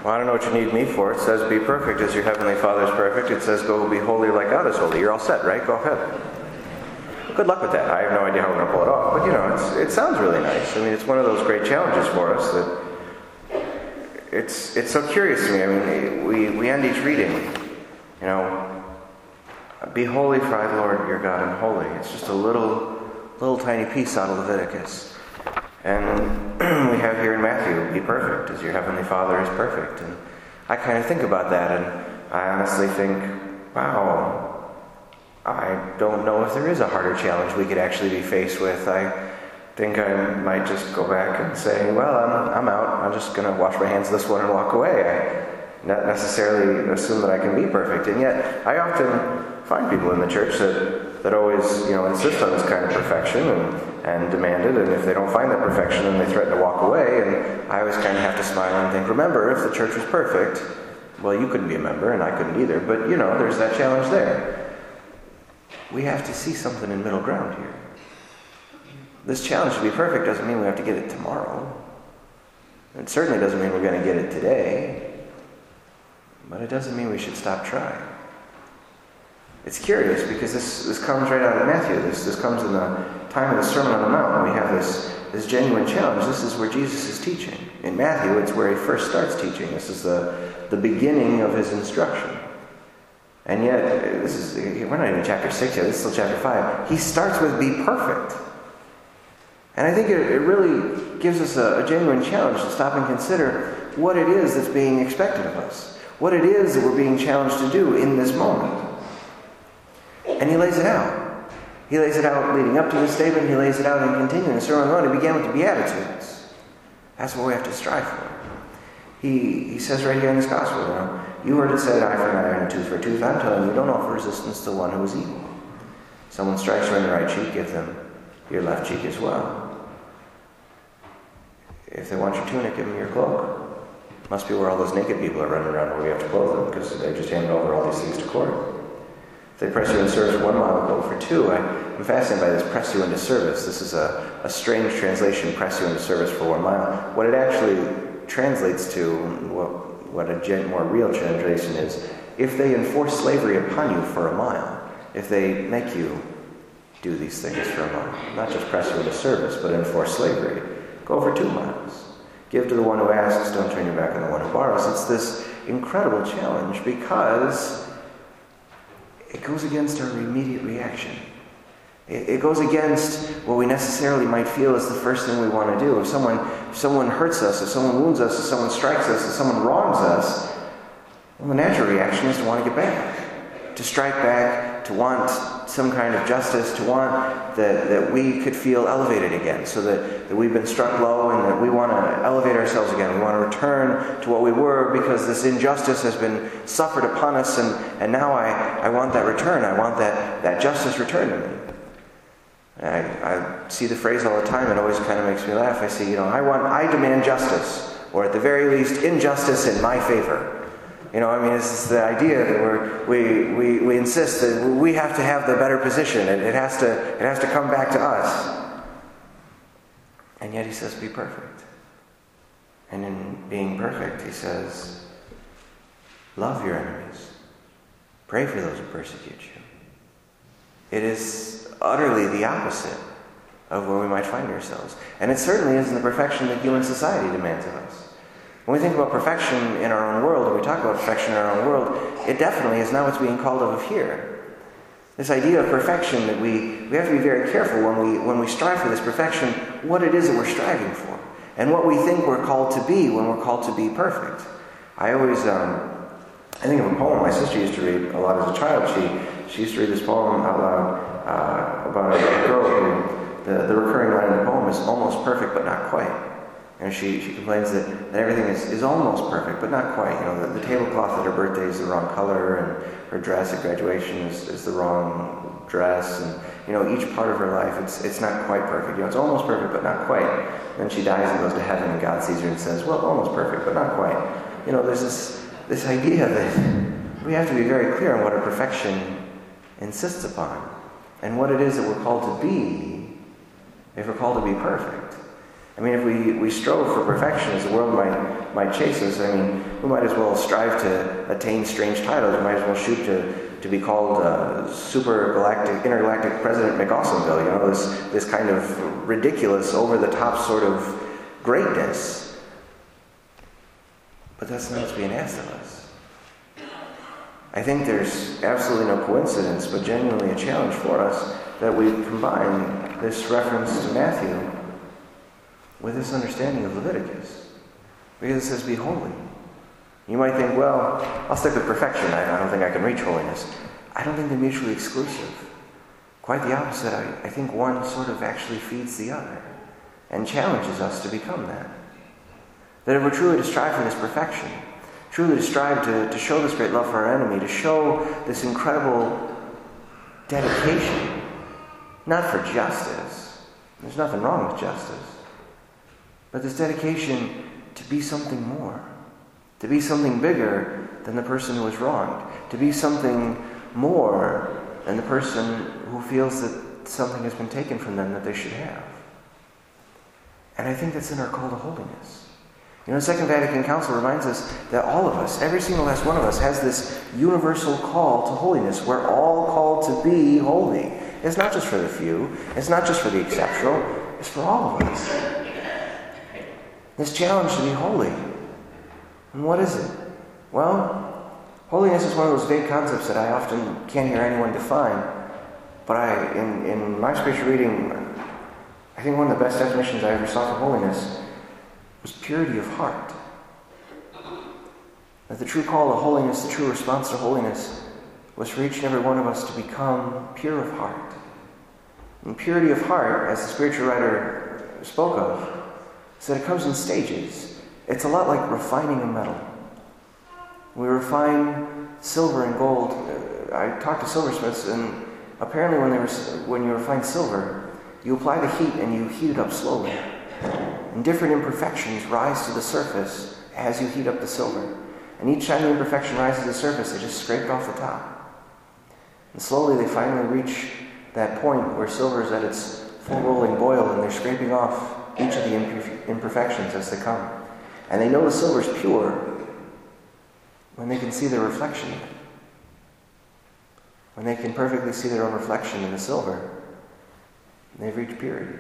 Well, I don't know what you need me for. It says be perfect as your heavenly Father is perfect. It says go be holy like God is holy. You're all set, right? Go ahead. Good luck with that. I have no idea how we're going to pull it off. But, it sounds really nice. I mean, it's one of those great challenges for us that it's so curious to me. I mean, we end each reading, be holy for I, the Lord, your God, am holy. It's just a little tiny piece out of Leviticus. And we have here in Matthew, be perfect as your heavenly Father is perfect. And I kind of think about that, and I honestly think, wow, I don't know if there is a harder challenge we could actually be faced with. I think I might just go back and say, well, I'm out. I'm just going to wash my hands of this one and walk away. I not necessarily assume that I can be perfect. And yet, I often find people in the church that always, insist on this kind of perfection and demand it. And if they don't find that perfection, then they threaten to walk away. And I always kind of have to smile and think, remember, if the church was perfect, well, you couldn't be a member, and I couldn't either. But, there's that challenge there. We have to see something in middle ground here. This challenge to be perfect doesn't mean we have to get it tomorrow. It certainly doesn't mean we're going to get it today. But it doesn't mean we should stop trying. It's curious because this comes right out of Matthew. This comes in the time of the Sermon on the Mount. We have this genuine challenge. This is where Jesus is teaching. In Matthew, it's where he first starts teaching. This is the beginning of his instruction. And yet, we're not even chapter 6 yet. This is still chapter 5. He starts with be perfect. And I think it really gives us a genuine challenge to stop and consider what it is that's being expected of us. What it is that we're being challenged to do in this moment. And he lays it out. He lays it out leading up to this statement. He lays it out in continuing the Sermon on the Mount. He began with the Beatitudes. That's what we have to strive for. He says right here in this gospel, you heard it said, eye for an eye and a tooth for a tooth. I'm telling you, don't offer resistance to one who is evil. Someone strikes you on the right cheek, give them your left cheek as well. If they want your tunic, give them your cloak. Must be where all those naked people are running around where we have to clothe them because they just handed over all these things to court. If they press you into service 1 mile, go for 2. I'm fascinated by this press you into service. This is a strange translation, press you into service for 1 mile. What it actually translates to, what a more real translation is, if they enforce slavery upon you for 1 mile, if they make you do these things for 1 mile, not just press you into service, but enforce slavery, go for 2 miles. Give to the one who asks, don't turn your back on the one who borrows. It's this incredible challenge because it goes against our immediate reaction. It goes against what we necessarily might feel is the first thing we want to do. If someone hurts us, if someone wounds us, if someone strikes us, if someone wrongs us, well, the natural reaction is to want to get back, to strike back, to want some kind of justice, to want that we could feel elevated again, so that we've been struck low and that we want to elevate ourselves again. We want to return to what we were because this injustice has been suffered upon us, and now I want that return. I want that justice returned to me. I see the phrase all the time. It always kind of makes me laugh. I say, I demand justice, or at the very least, injustice in my favor. It's the idea that we insist that we have to have the better position, and it has to come back to us. And yet he says, be perfect. And in being perfect, he says, love your enemies. Pray for those who persecute you. It is utterly the opposite of where we might find ourselves. And it certainly isn't the perfection that human society demands of us. When we think about perfection in our own world, or we talk about perfection in our own world, it definitely is not what's being called of here. This idea of perfection, that we have to be very careful when we strive for this perfection, what it is that we're striving for, and what we think we're called to be when we're called to be perfect. I always, I think of a poem my sister used to read a lot as a child. She used to read this poem out loud about a girl who, the recurring line in the poem is almost perfect but not quite. And she complains that everything is almost perfect, but not quite. The tablecloth at her birthday is the wrong color, and her dress at graduation is the wrong dress, and each part of her life it's not quite perfect. It's almost perfect, but not quite. Then she dies and goes to heaven, and God sees her and says, "Well, almost perfect, but not quite." There's this idea that we have to be very clear on what our perfection insists upon, and what it is that we're called to be if we're called to be perfect. I mean, if we strove for perfection as the world might chase us, I mean, we might as well strive to attain strange titles. We might as well shoot to be called intergalactic President McAwesomeville, you know, this kind of ridiculous, over-the-top sort of greatness. But that's not what's being asked of us. I think there's absolutely no coincidence, but genuinely a challenge for us that we combine this reference to Matthew with this understanding of Leviticus. Because it says, be holy. You might think, well, I'll stick with perfection. I don't think I can reach holiness. I don't think they're mutually exclusive. Quite the opposite. I think one sort of actually feeds the other and challenges us to become that. That if we're truly to strive for this perfection, truly to strive to show this great love for our enemy, to show this incredible dedication, not for justice. There's nothing wrong with justice. But this dedication to be something more, to be something bigger than the person who was wronged, to be something more than the person who feels that something has been taken from them that they should have. And I think that's in our call to holiness. You know, the Second Vatican Council reminds us that all of us, every single last one of us, has this universal call to holiness. We're all called to be holy. It's not just for the few. It's not just for the exceptional. It's for all of us. This challenge to be holy. And what is it? Well, holiness is one of those vague concepts that I often can't hear anyone define. But in my spiritual reading, I think one of the best definitions I ever saw for holiness was purity of heart. That the true call to holiness, the true response to holiness, was for each and every one of us to become pure of heart. And purity of heart, as the spiritual writer spoke of, is that it comes in stages. It's a lot like refining a metal. We refine silver and gold. I talked to silversmiths, and apparently when you refine silver, you apply the heat and you heat it up slowly. And different imperfections rise to the surface as you heat up the silver. And each time the imperfection rises to the surface, they just scrape off the top. And slowly they finally reach that point where silver is at its full rolling boil, and they're scraping off each of the imperfections as they come. And they know the silver is pure when they can see their reflection in it. When they can perfectly see their own reflection in the silver, they've reached purity.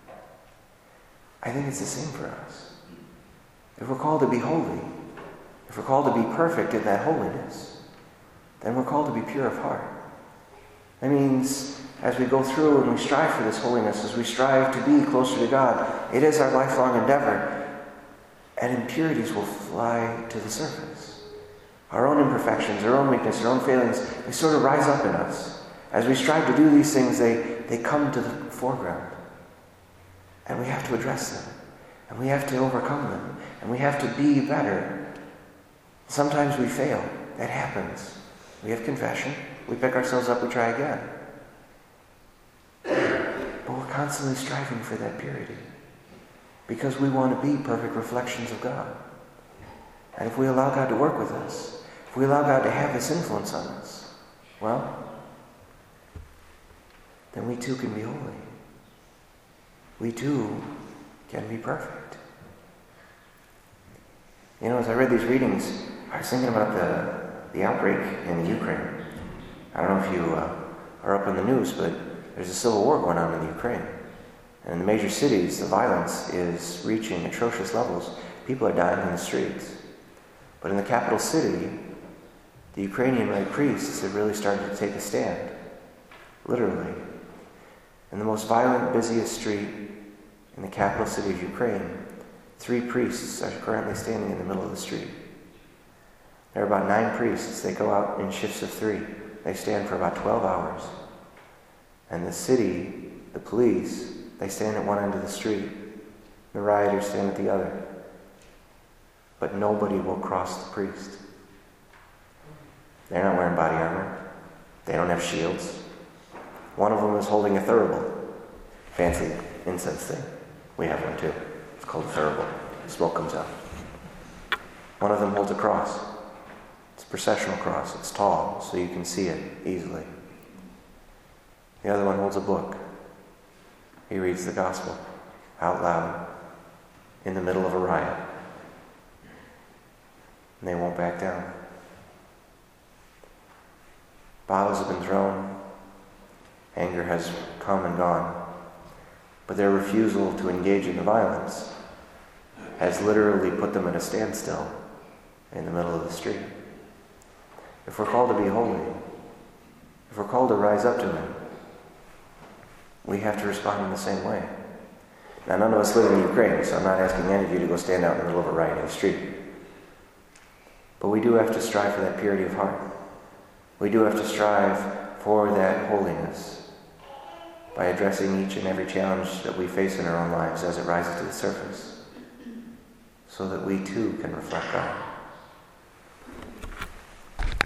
I think it's the same for us. If we're called to be holy, if we're called to be perfect in that holiness, then we're called to be pure of heart. That means as we go through and we strive for this holiness, as we strive to be closer to God, it is our lifelong endeavor, and impurities will fly to the surface. Our own imperfections, our own weakness, our own failings, they sort of rise up in us. As we strive to do these things, they come to the foreground. And we have to address them. And we have to overcome them. And we have to be better. Sometimes we fail. That happens. We have confession. We pick ourselves up, we try again. But we're constantly striving for that purity. Because we want to be perfect reflections of God. And if we allow God to work with us, if we allow God to have this influence on us, well, then we too can be holy. We too can be perfect. You know, as I read these readings, I was thinking about the outbreak in the Ukraine. I don't know if you are up in the news, but there's a civil war going on in the Ukraine. And in the major cities, the violence is reaching atrocious levels. People are dying in the streets. But in the capital city, the Ukrainian Red priests have really started to take a stand. Literally. In the most violent, busiest street in the capital city of Ukraine, 3 priests are currently standing in the middle of the street. There are about 9 priests. They go out in shifts of 3. They stand for about 12 hours. And the city, the police, they stand at one end of the street. The rioters stand at the other. But nobody will cross the priest. They're not wearing body armor. They don't have shields. One of them is holding a thurible. Fancy incense thing. We have one too. It's called a thurible. Smoke comes out. One of them holds a cross. It's a processional cross. It's tall, so you can see it easily. The other one holds a book. He reads the gospel out loud in the middle of a riot. And they won't back down. Bottles have been thrown. Anger has come and gone. But their refusal to engage in the violence has literally put them at a standstill in the middle of the street. If we're called to be holy, if we're called to rise up to Him, we have to respond in the same way. Now, none of us live in Ukraine, so I'm not asking any of you to go stand out in the middle of a riot in the street. But we do have to strive for that purity of heart. We do have to strive for that holiness by addressing each and every challenge that we face in our own lives as it rises to the surface, so that we too can reflect God.